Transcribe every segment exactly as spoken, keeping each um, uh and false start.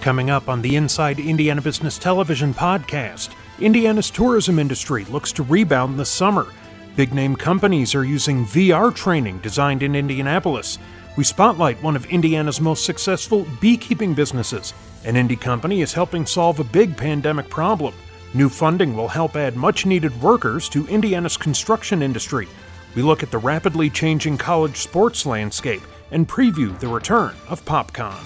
Coming up on the Inside Indiana Business Television podcast, Indiana's tourism industry looks to rebound this summer. Big-name companies are using V R training designed in Indianapolis. We spotlight one of Indiana's most successful beekeeping businesses. An Indy company is helping solve a big pandemic problem. New funding will help add much-needed workers to Indiana's construction industry. We look at the rapidly changing college sports landscape and preview the return of PopCon.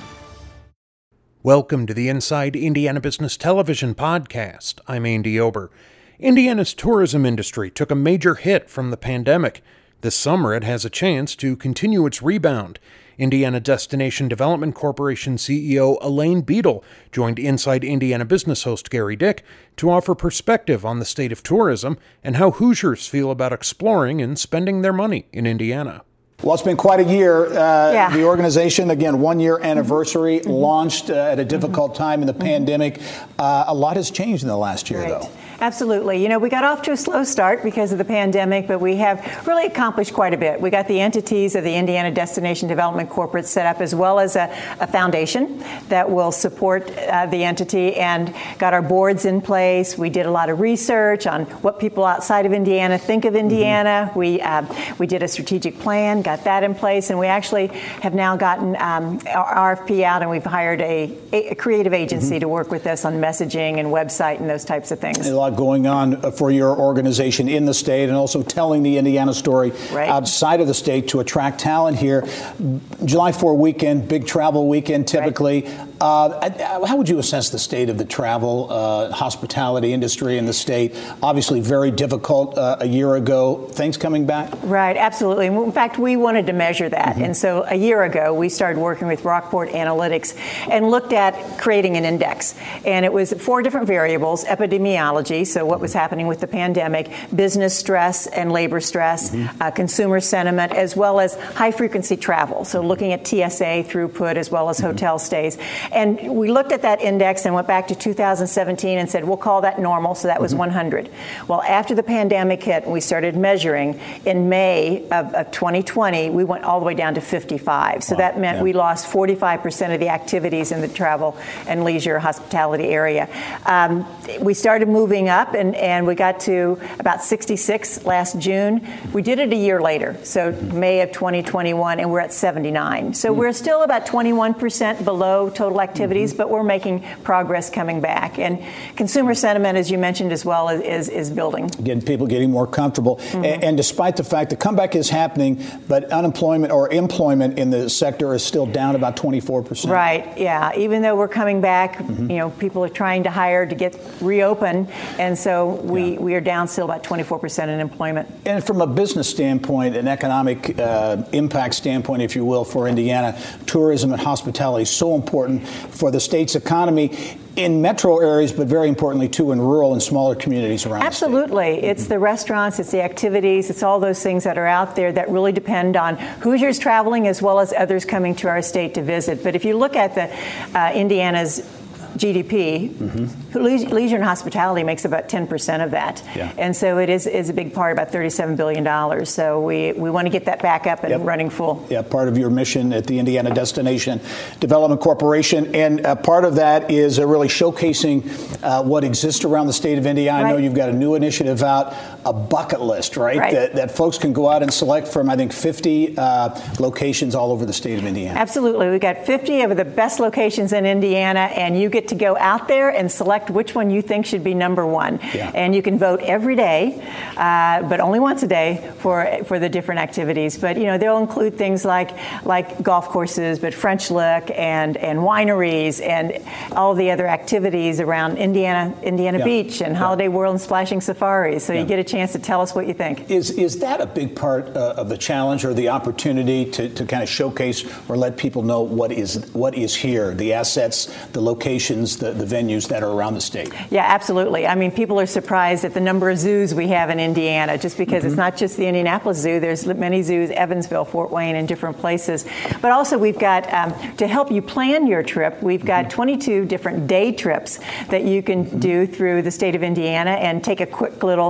Welcome to the Inside Indiana Business Television podcast. I'm Andy Ober. Indiana's tourism industry took a major hit from the pandemic. This summer, it has a chance to continue its rebound. Indiana Destination Development Corporation C E O Elaine Beadle joined Inside Indiana Business host Gary Dick to offer perspective on the state of tourism and how Hoosiers feel about exploring and spending their money in Indiana. Well, it's been quite a year. Uh, yeah. The organization, again, one-year anniversary, mm-hmm. launched uh, at a difficult mm-hmm. time in the mm-hmm. pandemic. Uh, a lot has changed in the last year, right. though. Absolutely. You know, we got off to a slow start because of the pandemic, but we have really accomplished quite a bit. We got the entities of the Indiana Destination Development Corporate set up, as well as a, a foundation that will support uh, the entity, and got our boards in place. We did a lot of research on what people outside of Indiana think of Indiana. Mm-hmm. We uh, we did a strategic plan, got that in place, and we actually have now gotten um, our R F P out, and we've hired a, a creative agency mm-hmm. to work with us on messaging and website and those types of things. A lot going on for your organization in the state, and also telling the Indiana story right. outside of the state to attract talent here. July fourth weekend, big travel weekend typically. Right. Uh, how would you assess the state of the travel, uh, hospitality industry in the state? Obviously very difficult uh, a year ago. Things coming back? Right, absolutely. In fact, we wanted to measure that. Mm-hmm. And so a year ago, we started working with Rockport Analytics and looked at creating an index. And it was four different variables: epidemiology, so what was happening with the pandemic, business stress and labor stress, mm-hmm. uh, consumer sentiment, as well as high-frequency travel. So looking at T S A throughput as well as mm-hmm. hotel stays. And we looked at that index and went back to two thousand seventeen and said, we'll call that normal. So that was mm-hmm. one hundred. Well, after the pandemic hit and we started measuring, in May of, of twenty twenty, we went all the way down to fifty-five. So wow. that meant yeah. we lost forty-five percent of the activities in the travel and leisure hospitality area. Um, we started moving up, and, and we got to about sixty-six last June. We did it a year later, so May of twenty twenty-one, and we're at seventy-nine. So mm-hmm. we're still about twenty-one percent below total activities, mm-hmm. but we're making progress coming back. And consumer sentiment, as you mentioned as well, is, is, is building. Again, people getting more comfortable. Mm-hmm. And, and despite the fact the comeback is happening, but unemployment or employment in the sector is still down about twenty-four percent. Right, yeah. Even though we're coming back, mm-hmm. you know, people are trying to hire to get reopen, and so we, yeah. we are down still about twenty-four percent in employment. And from a business standpoint, an economic uh, impact standpoint, if you will, for Indiana, tourism and hospitality is so important for the state's economy in metro areas, but very importantly, too, in rural and smaller communities around Absolutely. the state. It's mm-hmm. the restaurants, it's the activities, it's all those things that are out there that really depend on Hoosiers traveling as well as others coming to our state to visit. But if you look at the uh, Indiana's G D P, mm-hmm. leisure and hospitality makes about ten percent of that. Yeah. And so it is, is a big part, about thirty-seven billion dollars. So we, we want to get that back up and yep. running full. Yeah, part of your mission at the Indiana Destination Development Corporation. And uh, part of that is uh, really showcasing uh, what exists around the state of Indiana. Right. I know you've got a new initiative out, a bucket list, right? right. That, that folks can go out and select from, I think, fifty uh, locations all over the state of Indiana. Absolutely. We've got fifty of the best locations in Indiana, and you get to go out there and select which one you think should be number one. Yeah. And you can vote every day, uh, but only once a day for for the different activities. But, you know, they'll include things like like golf courses, but French Lick and, and wineries and all the other activities around Indiana Indiana yeah. Beach and yeah. Holiday World and Splashing Safaris. So yeah. you get a chance to tell us what you think. Is is that a big part uh, of the challenge or the opportunity to, to kind of showcase or let people know what is what is here, the assets, the locations, the, the venues that are around the state? Yeah, absolutely. I mean, people are surprised at the number of zoos we have in Indiana, just because mm-hmm. it's not just the Indianapolis Zoo. There's many zoos, Evansville, Fort Wayne, and different places. But also we've got, um, to help you plan your trip, we've got mm-hmm. twenty-two different day trips that you can mm-hmm. do through the state of Indiana and take a quick little four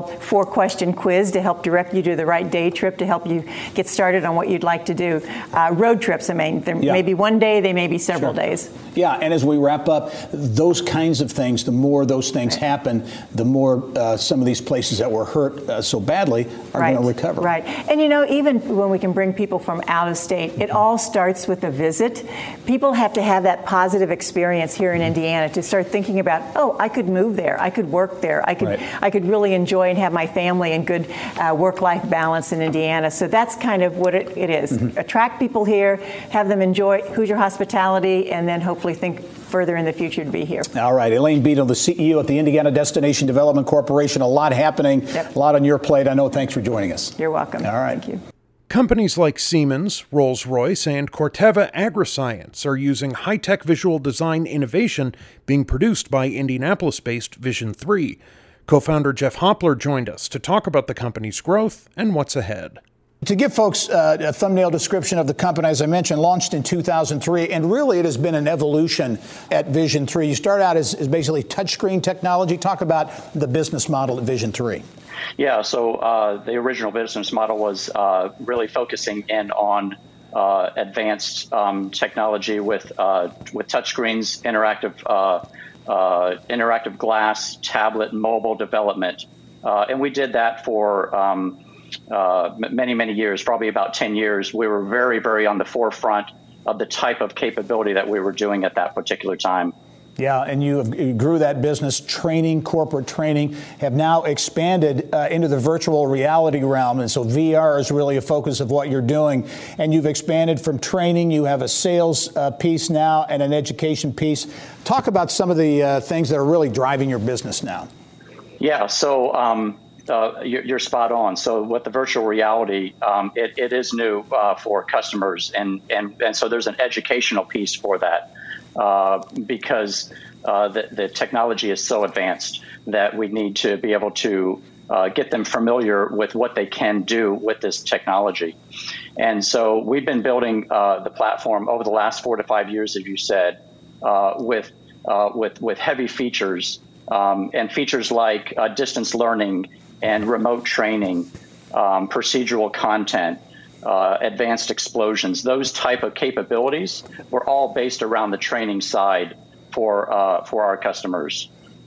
four-question quiz to help direct you to the right day trip to help you get started on what you'd like to do. Uh, road trips, I mean, there yeah. may be one day, they may be several sure. days. Yeah, and as we wrap up, those kinds of things, the more those things right. happen, the more uh, some of these places that were hurt uh, so badly are right. going to recover. Right. And, you know, even when we can bring people from out of state, it all starts with a visit. People have to have that positive experience here in Indiana to start thinking about, oh, I could move there, I could work there, I could right. I could really enjoy and have my family and good uh, work-life balance in Indiana. So that's kind of what it, it is. Mm-hmm. Attract people here, have them enjoy Hoosier hospitality, and then hopefully think further in the future to be here. All right. Elaine Beadle, the C E O at the Indiana Destination Development Corporation. A lot happening, yep. a lot on your plate. I know. Thanks for joining us. You're welcome. All right. Thank you. Companies like Siemens, Rolls-Royce, and Corteva Agriscience are using high-tech visual design innovation being produced by Indianapolis-based Vision three. Co-founder Jeff Hoppler joined us to talk about the company's growth and what's ahead. To give folks uh, a thumbnail description of the company, as I mentioned, launched in two thousand three, and really it has been an evolution at Vision three. You start out as, as basically touchscreen technology. Talk about the business model at Vision three. Yeah, so uh, the original business model was uh, really focusing in on uh, advanced um, technology with uh, with touchscreens, interactive uh, uh, interactive glass, tablet, mobile development, uh, and we did that for um, uh, many many years, probably about ten years. We were very very on the forefront of the type of capability that we were doing at that particular time. Yeah, and you, have, you grew that business, training, corporate training, have now expanded uh, into the virtual reality realm. And so V R is really a focus of what you're doing. And you've expanded from training. You have a sales uh, piece now and an education piece. Talk about some of the uh, things that are really driving your business now. Yeah, so um, uh, you're, you're spot on. So with the virtual reality, um, it, it is new uh, for customers. And, and, and so there's an educational piece for that. Uh, because uh, the, the technology is so advanced that we need to be able to uh, get them familiar with what they can do with this technology. And so we've been building uh, the platform over the last four to five years, as you said, uh, with, uh, with, with heavy features um, and features like uh, distance learning and remote training, um, procedural content, Uh, advanced explosions. Those type of capabilities were all based around the training side for uh, for our customers.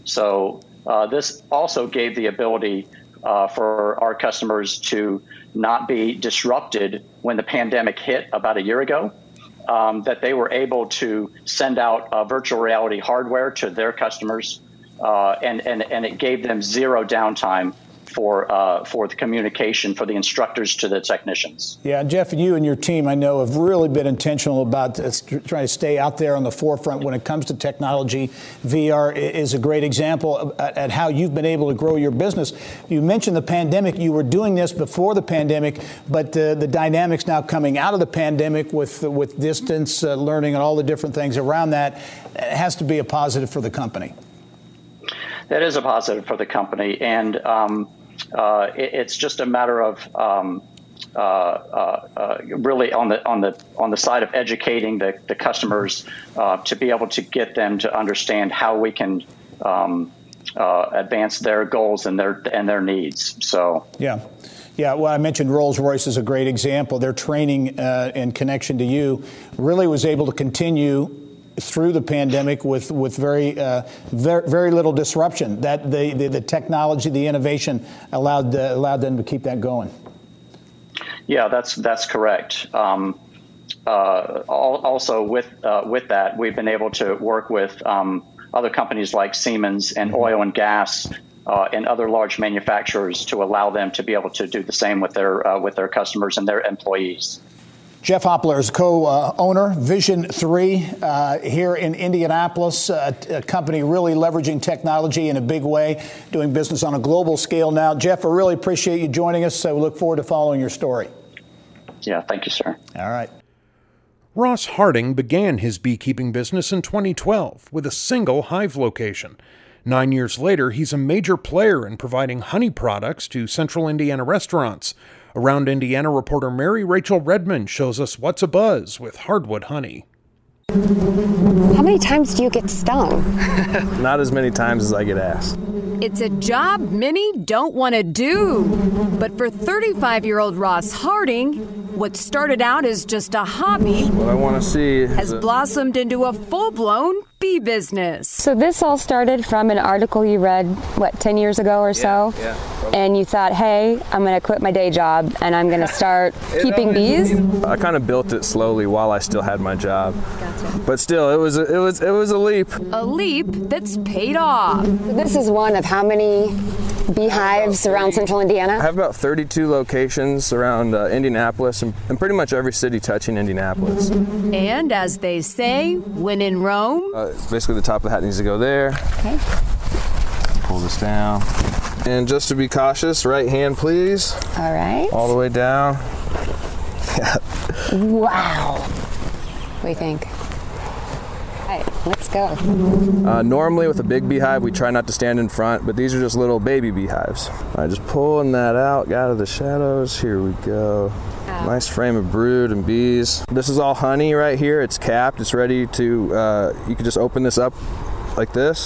So uh, this also gave the ability uh, for our customers to not be disrupted when the pandemic hit about a year ago, um, that they were able to send out uh, virtual reality hardware to their customers, uh, and, and, and it gave them zero downtime for uh, for the communication, for the instructors to the technicians. Yeah, Jeff, you and your team, I know, have really been intentional about uh, trying to stay out there on the forefront when it comes to technology. V R is a great example at, at how you've been able to grow your business. You mentioned the pandemic. You were doing this before the pandemic, but uh, the dynamics now coming out of the pandemic with, uh, with distance uh, learning and all the different things around that, it has to be a positive for the company. That is a positive for the company, and um, uh, it, it's just a matter of um, uh, uh, uh, really on the on the on the side of educating the, the customers uh, to be able to get them to understand how we can um, uh, advance their goals and their and their needs. So yeah. Yeah, well, I mentioned Rolls-Royce is a great example. Their training uh, and connection to you really was able to continue through the pandemic with with very uh, very, very little disruption. That the, the the technology, the innovation allowed uh, allowed them to keep that going. Yeah, that's that's correct. Um, uh, also, with uh, with that, we've been able to work with um, other companies like Siemens and oil and gas uh, and other large manufacturers to allow them to be able to do the same with their uh, with their customers and their employees. Jeff Hoppler is co-owner, Vision three, uh, here in Indianapolis, uh, a company really leveraging technology in a big way, doing business on a global scale now. Jeff, I really appreciate you joining us, so we look forward to following your story. Yeah, thank you, sir. All right. Ross Harding began his beekeeping business in twenty twelve with a single hive location. Nine years later, he's a major player in providing honey products to central Indiana restaurants. Around Indiana reporter Mary Rachel Redmond shows us what's abuzz with hardwood honey. How many times do you get stung? Not as many times as I get asked. It's a job many don't want to do. But for thirty-five-year-old Ross Harding, what started out as just a hobby what I want to see has a- blossomed into a full-blown bee business. So this all started from an article you read, what, ten years ago or so? Yeah, yeah, and you thought, hey, I'm going to quit my day job and I'm going to start keeping bees? I kind of built it slowly while I still had my job. Gotcha. But still, it was a, it was it was a leap. A leap that's paid off. This is one of how many beehives around central Indiana? I have about thirty-two locations around uh, Indianapolis and, and pretty much every city touching Indianapolis. And as they say, when in Rome, Uh, basically, the top of the hat needs to go there. Okay. Pull this down. And just to be cautious, right hand, please. All right. All the way down. Yeah. Wow. What do you think? All right, let's go. Uh, normally, with a big beehive, we try not to stand in front, but these are just little baby beehives. All right, just pulling that out, out of the shadows. Here we go. Nice frame of brood and bees. This is all honey right here. It's capped. It's ready to, uh, you can just open this up like this,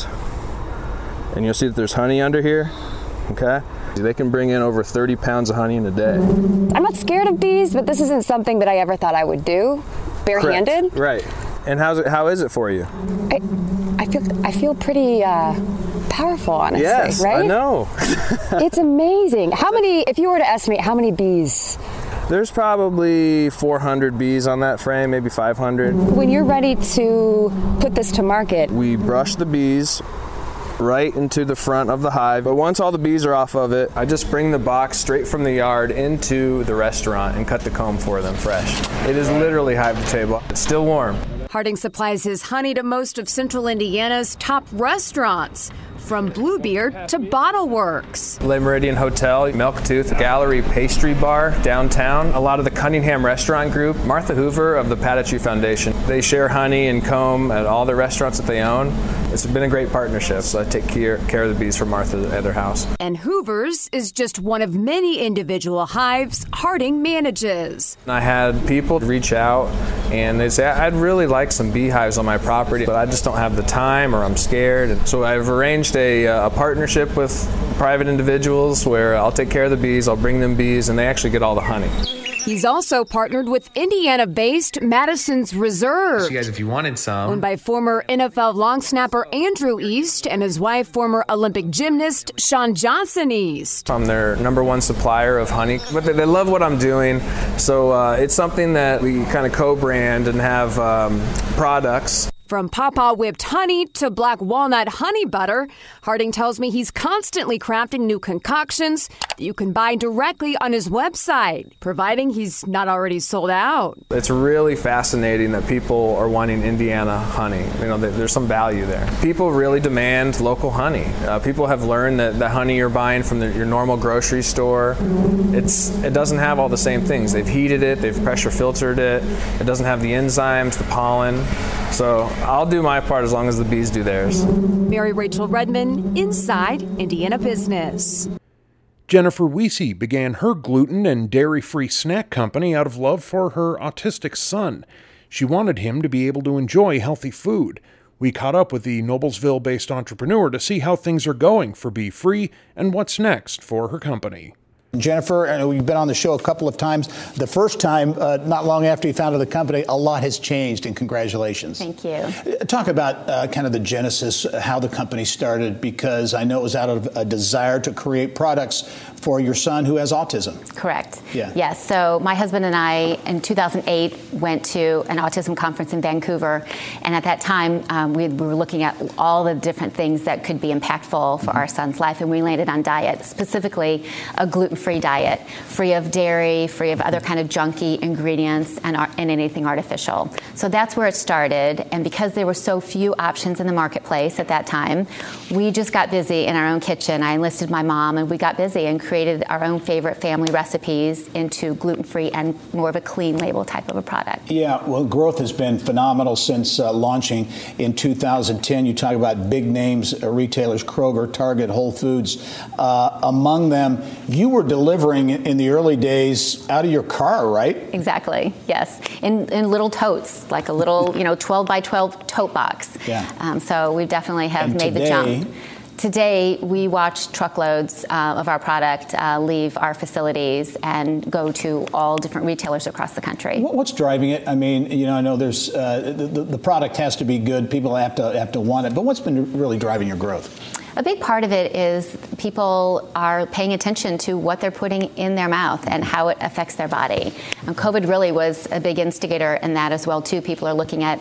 and you'll see that there's honey under here, okay? They can bring in over thirty pounds of honey in a day. I'm not scared of bees, but this isn't something that I ever thought I would do, barehanded. Correct. Right. And how's it, how is it for you? I, I feel I feel pretty uh, powerful, honestly, Yes, right? I know. It's amazing. How many, if you were to estimate, how many bees? There's probably four hundred bees on that frame, maybe five hundred. When you're ready to put this to market, We brush the bees right into the front of the hive. But once all the bees are off of it, I just bring the box straight from the yard into the restaurant and cut the comb for them fresh. It is literally hive to table. It's still warm. Harding supplies his honey to most of central Indiana's top restaurants, from Bluebeard to Bottle Works. Le Meridian Hotel, Milktooth Gallery Pastry Bar downtown. A lot of the Cunningham Restaurant Group, Martha Hoover of the Patachou Foundation. They share honey and comb at all the restaurants that they own. It's been a great partnership, so I take care, care of the bees for Martha at their house. And Hoover's is just one of many individual hives Harding manages. I had people reach out and they say, I'd really like some beehives on my property, but I just don't have the time or I'm scared. And so I've arranged a, a partnership with private individuals where I'll take care of the bees, I'll bring them bees, and they actually get all the honey. He's also partnered with Indiana-based Madison's Reserve, So you guys, if you wanted some, owned by former N F L long snapper Andrew East and his wife, former Olympic gymnast Shawn Johnson East. I'm their number one supplier of honey, but they, they love what I'm doing, so uh, it's something that we kind of co-brand and have um, products. From Pawpaw whipped honey to black walnut honey butter, Harding tells me he's constantly crafting new concoctions that you can buy directly on his website, providing he's not already sold out. It's really fascinating that people are wanting Indiana honey. You know, there's some value there. People really demand local honey. Uh, people have learned that the honey you're buying from the, your normal grocery store, it's it doesn't have all the same things. They've heated it, they've pressure filtered it, it doesn't have the enzymes, the pollen. So I'll do my part as long as the bees do theirs. Mary Rachel Redman, Inside Indiana Business. Jennifer Weesey began her gluten and dairy-free snack company out of love for her autistic son. She wanted him to be able to enjoy healthy food. We caught up with the Noblesville-based entrepreneur to see how things are going for Bee Free and what's next for her company. Jennifer, I know you've been on the show a couple of times. The first time, uh, not long after you founded the company, a lot has changed, and congratulations. Thank you. Talk about uh, kind of the genesis, uh, how the company started, because I know it was out of a desire to create products for your son who has autism. Correct. Yeah. Yes. So my husband and I, in two thousand eight, went to an autism conference in Vancouver, and at that time, um, we, we were looking at all the different things that could be impactful for mm-hmm. our son's life, and we landed on diet, specifically a gluten-free diet, free of dairy, free of other kind of junky ingredients, and, and anything artificial. So that's where it started, and because there were so few options in the marketplace at that time, we just got busy in our own kitchen. I enlisted my mom, and we got busy and created our own favorite family recipes into gluten-free and more of a clean label type of a product. Yeah, well, growth has been phenomenal since uh, launching in two thousand ten. You talk about big names, uh, retailers, Kroger, Target, Whole Foods. Uh, among them, you were delivering in the early days out of your car, right? Exactly, yes. In, in little totes, like a little, you know, twelve by twelve tote box. Yeah. Um, so we definitely have and made today, the jump. Today, we watch truckloads uh, of our product uh, leave our facilities and go to all different retailers across the country. What's driving it? I mean, you know, I know there's uh, the, the product has to be good. People have to have to want it. But what's been really driving your growth? A big part of it is people are paying attention to what they're putting in their mouth and how it affects their body. And COVID really was a big instigator in that as well, too. People are looking at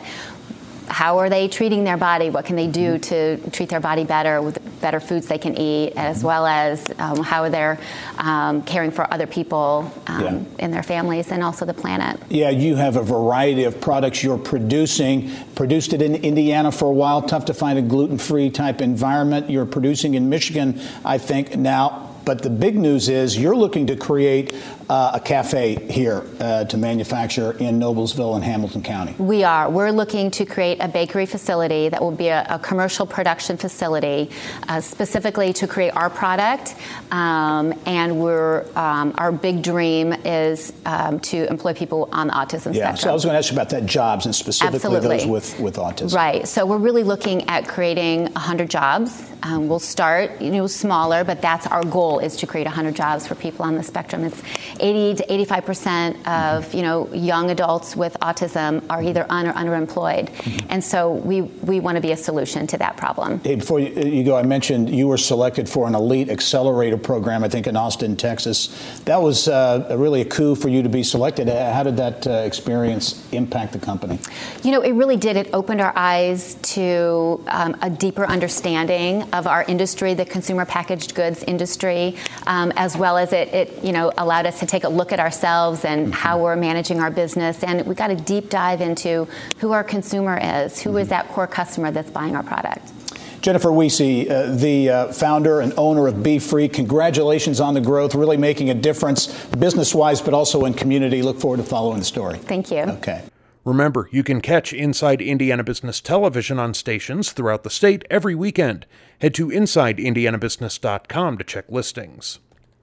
how are they treating their body? What can they do to treat their body better with better foods they can eat, as well as um, how they're um, caring for other people um, yeah. in their families and also the planet. Yeah, you have a variety of products you're producing. Produced it in Indiana for a while. Tough to find a gluten-free type environment. You're producing in Michigan, I think, now. But the big news is you're looking to create uh, a cafe here uh, to manufacture in Noblesville and Hamilton County. We are. We're looking to create a bakery facility that will be a, a commercial production facility uh, specifically to create our product. Um, and we're um, our big dream is um, to employ people on the autism yeah, spectrum. So I was going to ask you about that, jobs, and specifically Absolutely. those with, with autism. Right. So we're really looking at creating one hundred jobs. Um, we'll start, you know, smaller, but that's our goal, is to create one hundred jobs for people on the spectrum. It's eighty to eighty-five percent of, you know, young adults with autism are either un or underemployed. Mm-hmm. And so we, we want to be a solution to that problem. Hey, before you, you go, I mentioned you were selected for an elite accelerator program, I think in Austin, Texas. That was uh, really a coup for you to be selected. How did that uh, experience impact the company? You know, it really did. It opened our eyes to um, a deeper understanding of our industry, the consumer packaged goods industry, um, as well as it, it, you know, allowed us to take a look at ourselves and mm-hmm. how we're managing our business. And we got a deep dive into who our consumer is, who mm-hmm. is that core customer that's buying our product. Jennifer Wiese, uh, the uh, founder and owner of Be Free, congratulations on the growth, really making a difference business-wise, but also in community. Look forward to following the story. Thank you. Okay. Remember, you can catch Inside Indiana Business Television on stations throughout the state every weekend. Head to inside indiana business dot com to check listings.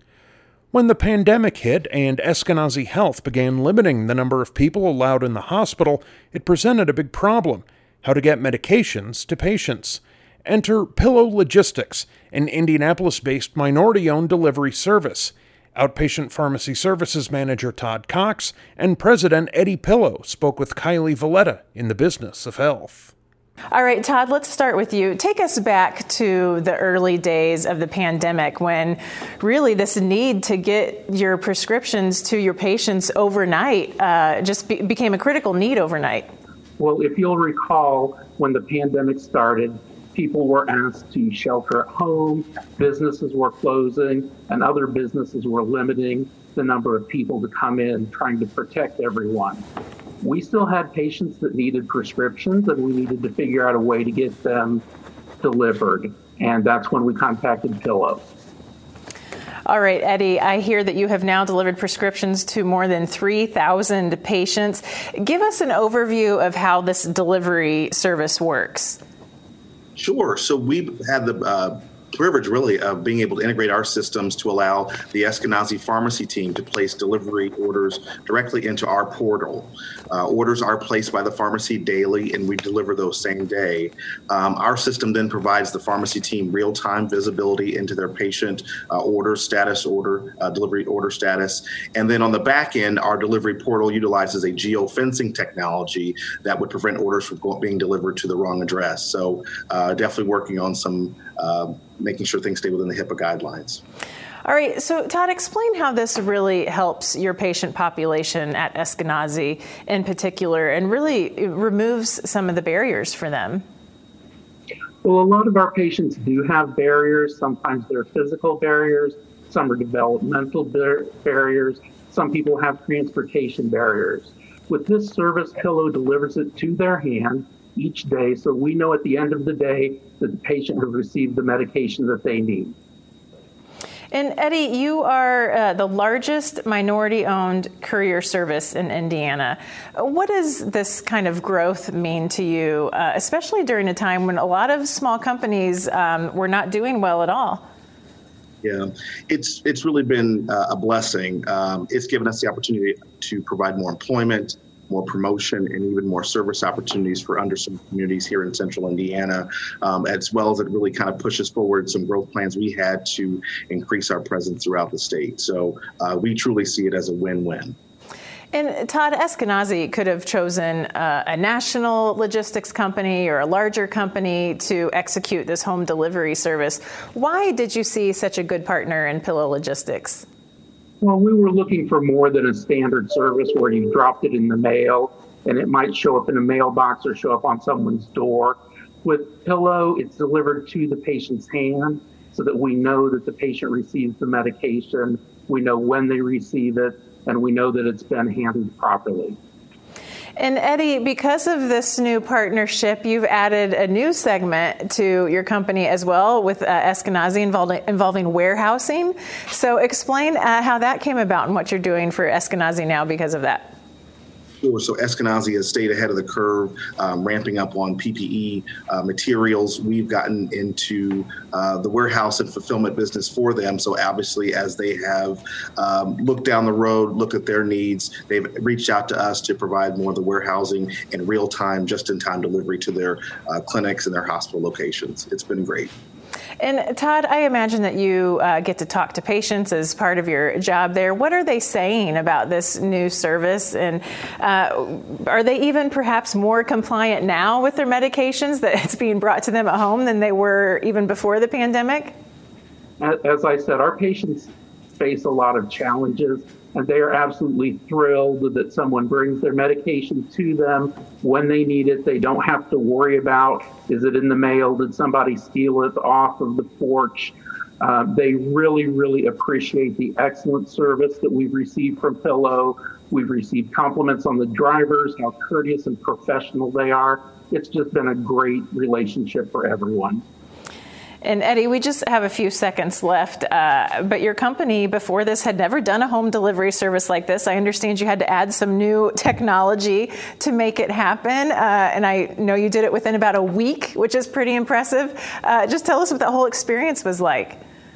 When the pandemic hit and Eskenazi Health began limiting the number of people allowed in the hospital, it presented a big problem: how to get medications to patients. Enter Pillow Logistics, an Indianapolis-based minority-owned delivery service. Outpatient Pharmacy Services Manager Todd Cox and President Eddie Pillow spoke with Kylie Valletta in the Business of Health. All right, Todd, let's start with you. Take us back to the early days of the pandemic when really this need to get your prescriptions to your patients overnight uh, just be- became a critical need overnight. Well, if you'll recall, when the pandemic started, people were asked to shelter at home, businesses were closing, and other businesses were limiting the number of people to come in, trying to protect everyone. We still had patients that needed prescriptions, and we needed to figure out a way to get them delivered. And that's when we contacted Pillow. All right, Eddie, I hear that you have now delivered prescriptions to more than three thousand patients. Give us an overview of how this delivery service works. Sure. So we've had the uh, privilege, really, of being able to integrate our systems to allow the Eskenazi pharmacy team to place delivery orders directly into our portal. Uh, orders are placed by the pharmacy daily, and we deliver those same day. Um, our system then provides the pharmacy team real-time visibility into their patient uh, order status, order uh, delivery order status. And then on the back end, our delivery portal utilizes a geofencing technology that would prevent orders from being delivered to the wrong address. So uh, definitely working on some uh, making sure things stay within the HIPAA guidelines. All right, so Todd, explain how this really helps your patient population at Eskenazi in particular and really removes some of the barriers for them. Well, a lot of our patients do have barriers. Sometimes they're physical barriers, some are developmental bar- barriers, some people have transportation barriers. With this service, Pillow delivers it to their hand each day, so we know at the end of the day that the patient has received the medication that they need. And Eddie, you are uh, the largest minority-owned courier service in Indiana. What does this kind of growth mean to you, uh, especially during a time when a lot of small companies um, were not doing well at all? Yeah, it's it's really been uh, a blessing. Um, it's given us the opportunity to provide more employment, more promotion, and even more service opportunities for underserved communities here in central Indiana, um, as well as it really kind of pushes forward some growth plans we had to increase our presence throughout the state. So uh, we truly see it as a win-win. And Todd, Eskenazi could have chosen uh, a national logistics company or a larger company to execute this home delivery service. Why did you see such a good partner in Pillow Logistics? Well, we were looking for more than a standard service where you dropped it in the mail and it might show up in a mailbox or show up on someone's door. With Pillow, it's delivered to the patient's hand so that we know that the patient receives the medication, we know when they receive it, and we know that it's been handled properly. And Eddie, because of this new partnership, you've added a new segment to your company as well with uh, Eskenazi involving, involving warehousing. So explain uh, how that came about and what you're doing for Eskenazi now because of that. Sure. So Eskenazi has stayed ahead of the curve, um, ramping up on P P E uh, materials. We've gotten into uh, the warehouse and fulfillment business for them. So obviously, as they have um, looked down the road, looked at their needs, they've reached out to us to provide more of the warehousing in real time, just-in-time delivery to their uh, clinics and their hospital locations. It's been great. And Todd, I imagine that you uh, get to talk to patients as part of your job there. What are they saying about this new service? And uh, are they even perhaps more compliant now with their medications that it's being brought to them at home than they were even before the pandemic? As I said, our patients face a lot of challenges, and they are absolutely thrilled that someone brings their medication to them when they need it. They don't have to worry about, is it in the mail? Did somebody steal it off of the porch? Uh, they really, really appreciate the excellent service that we've received from Pillow. We've received compliments on the drivers, how courteous and professional they are. It's just been a great relationship for everyone. And Eddie, we just have a few seconds left, uh, but your company before this had never done a home delivery service like this. I understand you had to add some new technology to make it happen, uh, and I know you did it within about a week, which is pretty impressive. Uh, just tell us what that whole experience was like.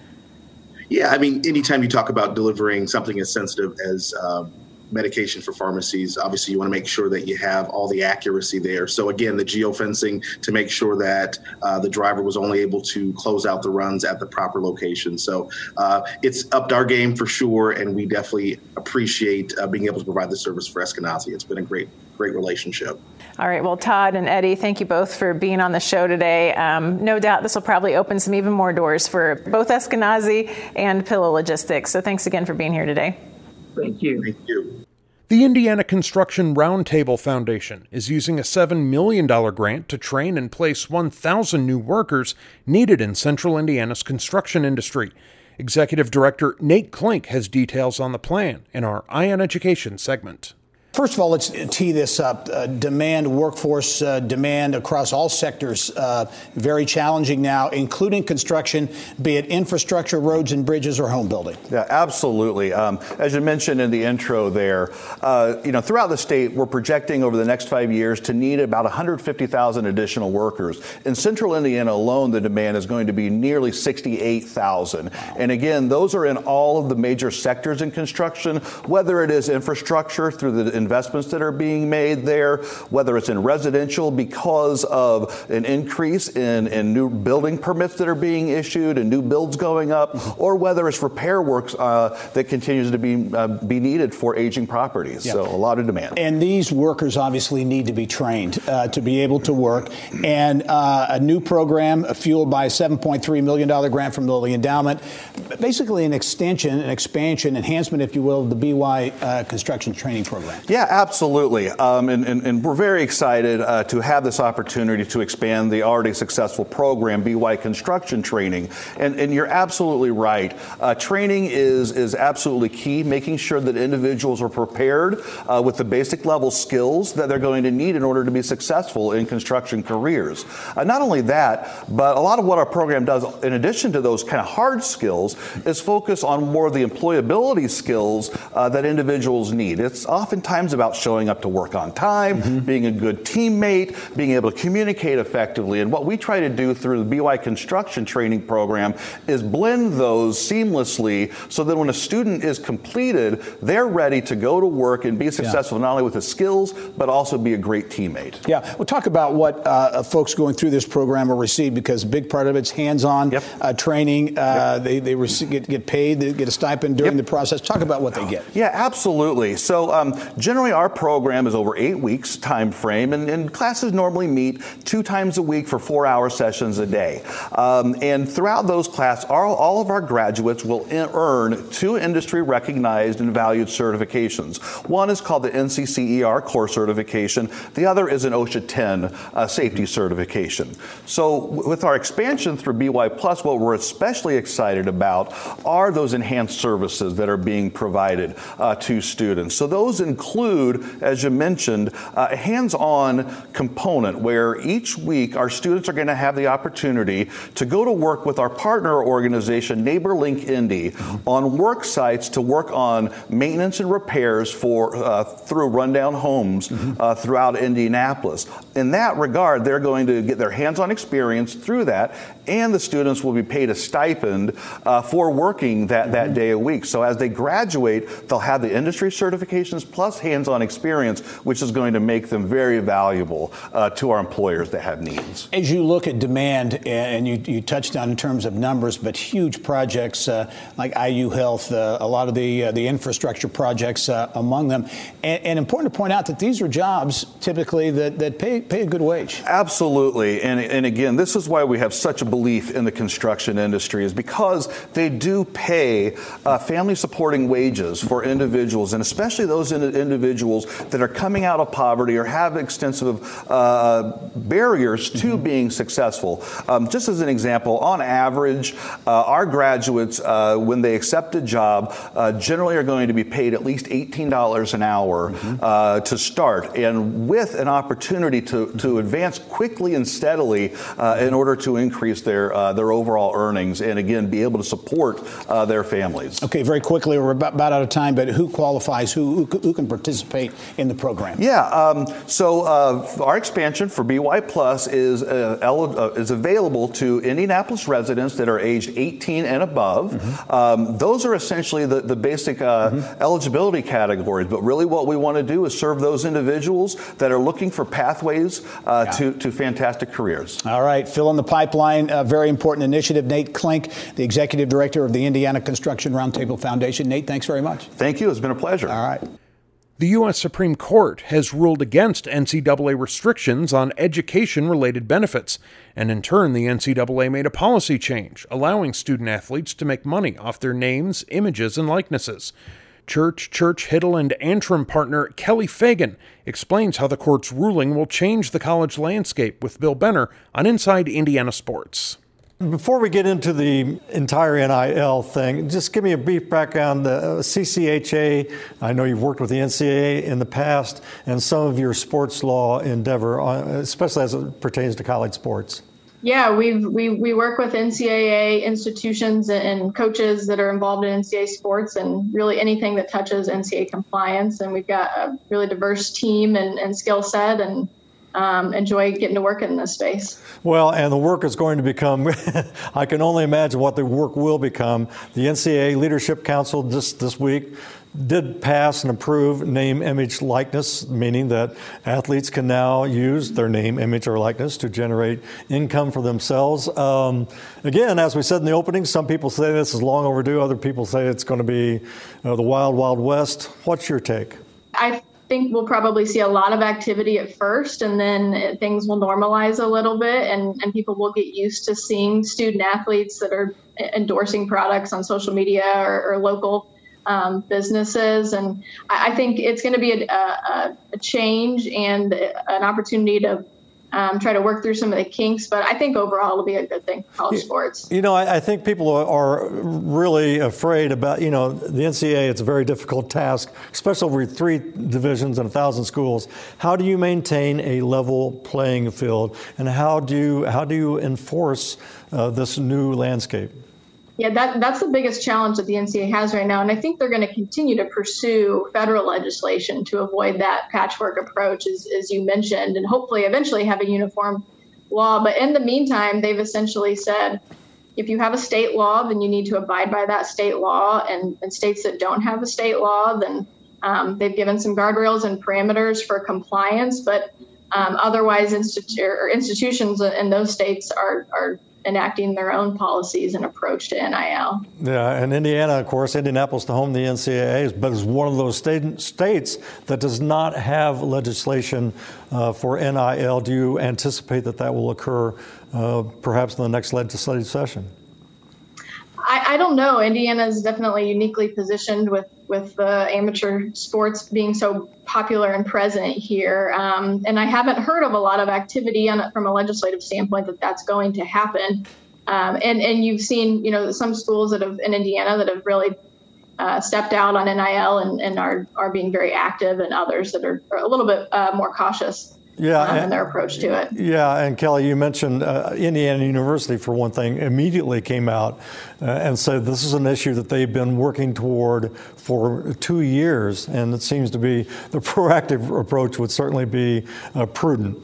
Yeah, I mean, anytime you talk about delivering something as sensitive as uh, medication for pharmacies, obviously you want to make sure that you have all the accuracy there. So again, the geofencing to make sure that uh, the driver was only able to close out the runs at the proper location. So uh, it's upped our game for sure, and we definitely appreciate uh, being able to provide the service for Eskenazi. It's been a great, great relationship. All right. Well, Todd and Eddie, thank you both for being on the show today. Um, no doubt this will probably open some even more doors for both Eskenazi and Pillow Logistics. So thanks again for being here today. Thank you. Thank you. The Indiana Construction Roundtable Foundation is using a seven million dollars grant to train and place one thousand new workers needed in central Indiana's construction industry. Executive Director Nate Klink has details on the plan in our Eye on Education segment. First of all, let's tee this up. Uh, demand, workforce uh, demand across all sectors, uh, very challenging now, including construction, be it infrastructure, roads and bridges, or home building. Yeah, absolutely. Um, as you mentioned in the intro there, uh, you know, throughout the state, we're projecting over the next five years to need about one hundred fifty thousand additional workers. In central Indiana alone, the demand is going to be nearly sixty-eight thousand. Wow. And again, those are in all of the major sectors in construction, whether it is infrastructure through the investments that are being made there, whether it's in residential because of an increase in, in new building permits that are being issued and new builds going up, or whether it's repair works uh, that continues to be uh, be needed for aging properties. Yeah. So a lot of demand. And these workers obviously need to be trained uh, to be able to work. And uh, a new program fueled by a seven point three million dollars grant from the Lilly Endowment, basically an extension, an expansion, enhancement, if you will, of the B Y uh, construction training program. Yeah. Yeah, absolutely. Um, and, and, and we're very excited uh, to have this opportunity to expand the already successful program, B Y Construction Training. And, and you're absolutely right. Uh, training is, is absolutely key, making sure that individuals are prepared uh, with the basic level skills that they're going to need in order to be successful in construction careers. Uh, not only that, but a lot of what our program does, in addition to those kind of hard skills, is focus on more of the employability skills uh, that individuals need. It's oftentimes times about showing up to work on time, mm-hmm. being a good teammate, being able to communicate effectively. And what we try to do through the B Y Construction Training Program is blend those seamlessly so that when a student is completed, they're ready to go to work and be successful, yeah. not only with the skills, but also be a great teammate. Yeah, we'll talk about what uh, folks going through this program will receive, because a big part of it's hands-on yep. uh, training. Uh, yep. They, they receive, get, get paid, they get a stipend during yep. the process. Talk about what they get. Yeah, absolutely. So um, generally our program is over eight weeks time frame, and, and classes normally meet two times a week for four-hour sessions a day. Um, and throughout those classes, all, all of our graduates will in, earn two industry-recognized and valued certifications. One is called the N C C E R Core Certification. The other is an OSHA ten uh, Safety Certification. So with our expansion through B Y Plus, what we're especially excited about are those enhanced services that are being provided uh, to students. So those include, as you mentioned, uh, a hands-on component where each week our students are going to have the opportunity to go to work with our partner organization, NeighborLink Indy, mm-hmm. on work sites to work on maintenance and repairs for uh, through rundown homes mm-hmm. uh, throughout Indianapolis. In that regard, they're going to get their hands-on experience through that, and the students will be paid a stipend uh, for working that, mm-hmm. that day a week. So as they graduate, they'll have the industry certifications plus hands-on experience, which is going to make them very valuable uh, to our employers that have needs. As you look at demand, and you, you touched on in terms of numbers, but huge projects uh, like I U Health, uh, a lot of the uh, the infrastructure projects uh, among them, and, and important to point out that these are jobs typically that, that pay, pay a good wage. Absolutely, and, and again, this is why we have such a belief in the construction industry, is because they do pay uh, family supporting wages for individuals, and especially those in, individuals that are coming out of poverty or have extensive uh, barriers to mm-hmm. being successful. Um, just as an example, on average, uh, our graduates, uh, when they accept a job, uh, generally are going to be paid at least eighteen dollars an hour mm-hmm. uh, to start, and with an opportunity to, to advance quickly and steadily uh, in order to increase their uh, their overall earnings and, again, be able to support uh, their families. Okay, very quickly, we're about, about out of time, but who qualifies? Who, who, who can participate in the program? Yeah, um, so uh, our expansion for B Y Plus is uh, el- uh, is available to Indianapolis residents that are aged eighteen and above. Mm-hmm. Um, those are essentially the, the basic uh, mm-hmm. eligibility categories, but really what we want to do is serve those individuals that are looking for pathways uh, yeah. to, to fantastic careers. All right, fill in the pipeline, a very important initiative. Nate Klink, the Executive Director of the Indiana Construction Roundtable Foundation. Nate, thanks very much. Thank you. It's been a pleasure. All right. The U S Supreme Court has ruled against N C double A restrictions on education-related benefits, and in turn, the N C double A made a policy change, allowing student-athletes to make money off their names, images, and likenesses. Church, Church, Hiddle, and Antrim partner Kelly Fagan explains how the court's ruling will change the college landscape with Bill Benner on Inside Indiana Sports. Before we get into the entire N I L thing, just give me a brief background. The C C H A, I know you've worked with the N C double A in the past, and some of your sports law endeavor, especially as it pertains to college sports. Yeah, we've, we we work with N C double A institutions and coaches that are involved in N C double A sports and really anything that touches N C double A compliance. And we've got a really diverse team and, and skill set, and Um, enjoy getting to work in this space. Well, and the work is going to become, I can only imagine what the work will become. The N C double A Leadership Council just this week did pass and approve name, image, likeness, meaning that athletes can now use their name, image, or likeness to generate income for themselves. Um, again, as we said in the opening, some people say this is long overdue. Other people say it's going to be uh, the wild, wild west. What's your take? I think we'll probably see a lot of activity at first, and then things will normalize a little bit, and, and people will get used to seeing student athletes that are endorsing products on social media or, or local um, businesses. And I, I think it's going to be a, a, a change and an opportunity to Um, try to work through some of the kinks, but I think overall it'll be a good thing for college sports. You know, I, I think people are, are really afraid about, you know, the N C double A. It's a very difficult task, especially over three divisions and a thousand schools. How do you maintain a level playing field, and how do you, how do you enforce uh, this new landscape? Yeah, that, that's the biggest challenge that the N C A A has right now. And I think they're going to continue to pursue federal legislation to avoid that patchwork approach, as, as you mentioned, and hopefully eventually have a uniform law. But in the meantime, they've essentially said, if you have a state law, then you need to abide by that state law. And, and states that don't have a state law, then um, they've given some guardrails and parameters for compliance. But um, otherwise, institu- or institutions in those states are, are enacting their own policies and approach to N I L. Yeah, and Indiana, of course, Indianapolis, the home of the N C A A, but is one of those state, states that does not have legislation uh, for N I L. Do you anticipate that that will occur uh, perhaps in the next legislative session? I, I don't know. Indiana is definitely uniquely positioned with, with the amateur sports being so popular and present here. Um, and I haven't heard of a lot of activity on, from a legislative standpoint that that's going to happen. Um, and, and you've seen, you know, some schools that have in Indiana that have really uh, stepped out on N I L and, and are, are being very active, and others that are, are a little bit uh, more cautious. Yeah, um, and, in their approach to it. Yeah, and Kelly, you mentioned uh, Indiana University, for one thing, immediately came out uh, and said this is an issue that they've been working toward for two years, and it seems to be the proactive approach would certainly be uh, prudent.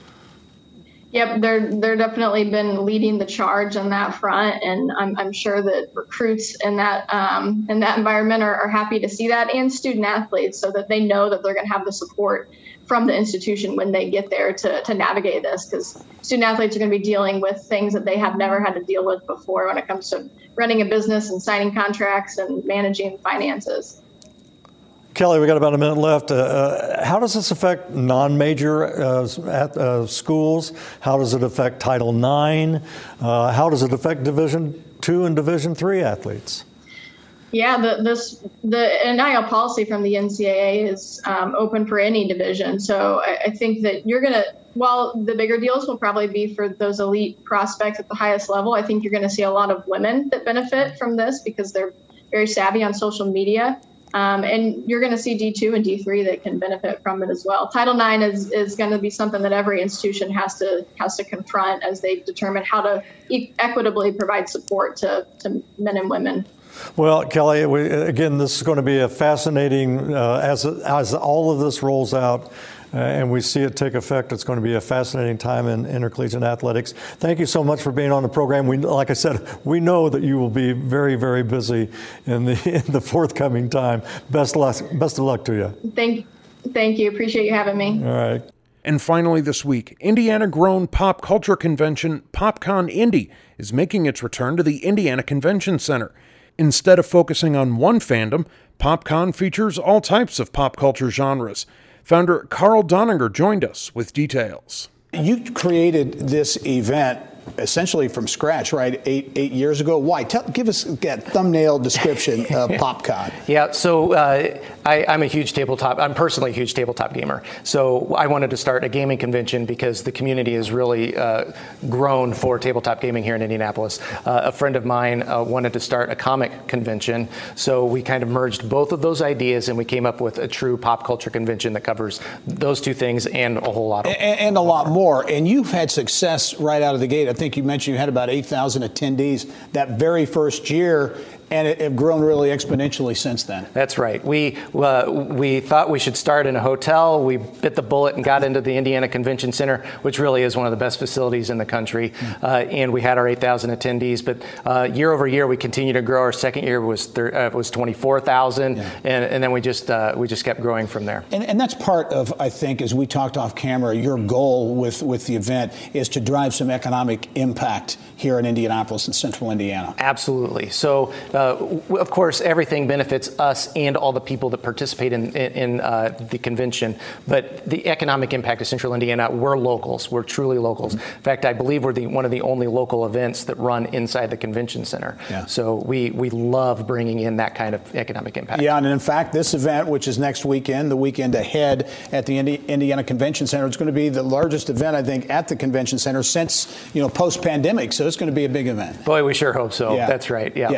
Yep, they're they're definitely been leading the charge on that front, and I'm I'm sure that recruits in that um, in that environment are, are happy to see that, and student athletes, so that they know that they're going to have the support from the institution when they get there to, to navigate this, because student athletes are going to be dealing with things that they have never had to deal with before when it comes to running a business and signing contracts and managing finances. Kelly, we got about a minute left. Uh, uh, how does this affect non-major uh, at, uh, schools? How does it affect Title nine? Uh, how does it affect Division two and Division three athletes? Yeah, the this the N I L policy from the N C A A is um, open for any division. So I, I think that you're going to, while the bigger deals will probably be for those elite prospects at the highest level, I think you're going to see a lot of women that benefit from this because they're very savvy on social media. Um, and you're going to see D two and D three that can benefit from it as well. Title nine is, is going to be something that every institution has to has to confront as they determine how to e- equitably provide support to, to men and women. Well, Kelly, we, again, this is going to be a fascinating, uh, as as all of this rolls out uh, and we see it take effect, it's going to be a fascinating time in intercollegiate athletics. Thank you so much for being on the program. We, like I said, we know that you will be very, very busy in the in the forthcoming time. Best luck, best of luck to you. Thank, thank you. Appreciate you having me. All right. And finally this week, Indiana-grown pop culture convention PopCon Indy is making its return to the Indiana Convention Center. Instead of focusing on one fandom, PopCon features all types of pop culture genres. Founder Carl Doninger joined us with details. You created this event essentially from scratch, right? Eight eight years ago. Why? Tell, give us that thumbnail description of PopCon. Yeah, so uh, I, I'm a huge tabletop. I'm personally a huge tabletop gamer. So I wanted to start a gaming convention because the community has really uh, grown for tabletop gaming here in Indianapolis. Uh, a friend of mine uh, wanted to start a comic convention, so we kind of merged both of those ideas, and we came up with a true pop culture convention that covers those two things and a whole lot of and, and a lot more. And you've had success right out of the gate. I think you mentioned you had about eight thousand attendees that very first year, and it have grown really exponentially since then. That's right. We uh, we thought we should start in a hotel. We bit the bullet and got into the Indiana Convention Center, which really is one of the best facilities in the country. Uh, and we had our eight thousand attendees. But uh, year over year, we continue to grow. Our second year was thir- uh, was twenty-four thousand, yeah. and, and then we just uh, we just kept growing from there. And, and that's part of, I think, as we talked off camera, your goal with, with the event is to drive some economic impact here in Indianapolis and central Indiana. Absolutely. So. Uh, of course, everything benefits us and all the people that participate in, in, in uh, the convention. But the economic impact of Central Indiana, we're locals. We're truly locals. Mm-hmm. In fact, I believe we're the, one of the only local events that run inside the convention center. Yeah. So we, we love bringing in that kind of economic impact. Yeah, and in fact, this event, which is next weekend, the weekend ahead at the Indi- Indiana Convention Center, it's going to be the largest event, I think, at the convention center since, you know, post-pandemic. So it's going to be a big event. Boy, we sure hope so. Yeah. That's right. Yeah. yeah. Everyone's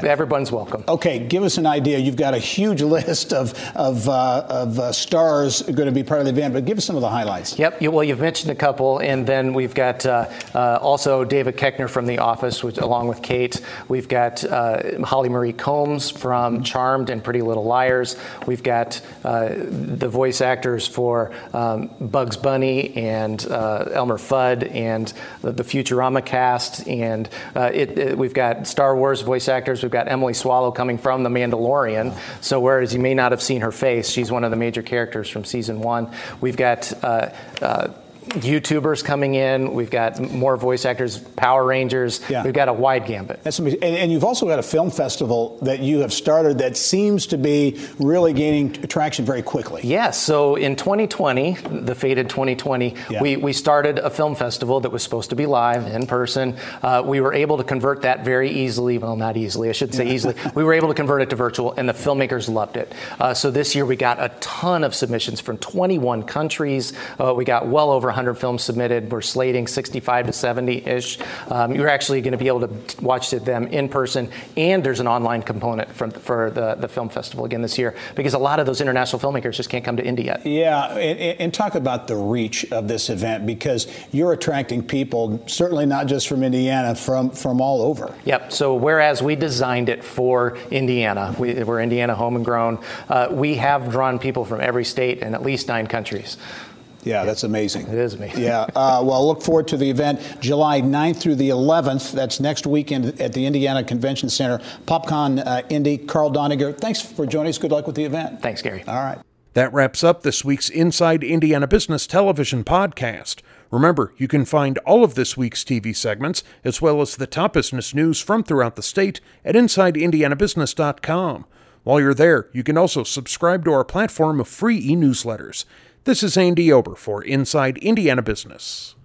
everyone's welcome. Okay, give us an idea. You've got a huge list of of, uh, of uh, stars going to be part of the event, but give us some of the highlights. Yep. Well, you've mentioned a couple, and then we've got uh, uh, also David Koechner from The Office, which, along with Kate. We've got uh, Holly Marie Combs from Charmed and Pretty Little Liars. We've got uh, the voice actors for um, Bugs Bunny and uh, Elmer Fudd and the, the Futurama cast, and uh, it, it, we've got Star Wars voice actors. We've got Emily Swallow coming from The Mandalorian. So whereas you may not have seen her face, she's one of the major characters from season one. We've got uh, uh, YouTubers coming in. We've got more voice actors, Power Rangers. Yeah. We've got a wide gambit. That's amazing. And, and you've also got a film festival that you have started that seems to be really gaining traction very quickly. Yes. So in twenty twenty, the fated twenty twenty, yeah. we, we started a film festival that was supposed to be live in person. Uh, we were able to convert that very easily. Well, not easily. I shouldn't say yeah. easily. We were able to convert it to virtual, and the filmmakers loved it. Uh, so this year we got a ton of submissions from twenty-one countries. Uh, we got well over one hundred films submitted. We're slating sixty-five to seventy-ish. Um, you're actually going to be able to watch them in person, and there's an online component from, for the, the film festival again this year, because a lot of those international filmmakers just can't come to Indy yet. Yeah, and, and talk about the reach of this event, because you're attracting people, certainly not just from Indiana, from, from all over. Yep. So whereas we designed it for Indiana, we, we're Indiana home and grown, uh, we have drawn people from every state and at least nine countries. Yeah, that's amazing. It is amazing. Yeah. Uh, well, look forward to the event July ninth through the eleventh. That's next weekend at the Indiana Convention Center. PopCon uh, Indy. Carl Doniger, thanks for joining us. Good luck with the event. Thanks, Gary. All right. That wraps up this week's Inside Indiana Business Television podcast. Remember, you can find all of this week's T V segments, as well as the top business news from throughout the state, at inside indiana business dot com. While you're there, you can also subscribe to our platform of free e-newsletters. This is Andy Ober for Inside Indiana Business.